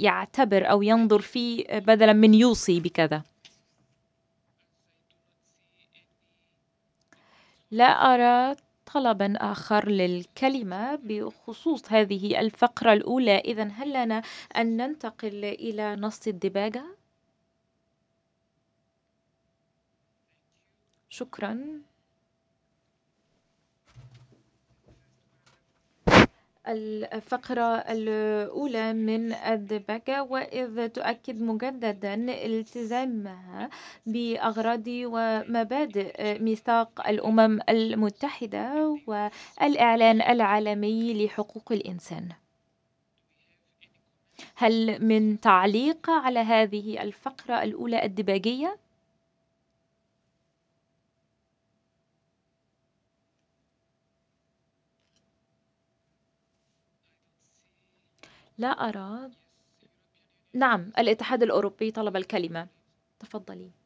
يعتبر أو ينظر فيه بدلا من يوصي بكذا. لا أرى طلبا آخر للكلمة بخصوص هذه الفقرة الأولى. إذن هل لنا أن ننتقل إلى نص الدباجة؟ شكرا. الفقرة الأولى من الدباجة، وإذ تؤكد مجددا التزامها بأغراض ومبادئ ميثاق الأمم المتحدة والإعلان العالمي لحقوق الإنسان. هل من تعليق على هذه الفقرة الأولى الدباجية؟ لا أرى. نعم، الاتحاد الأوروبي طلب الكلمة. تفضلي.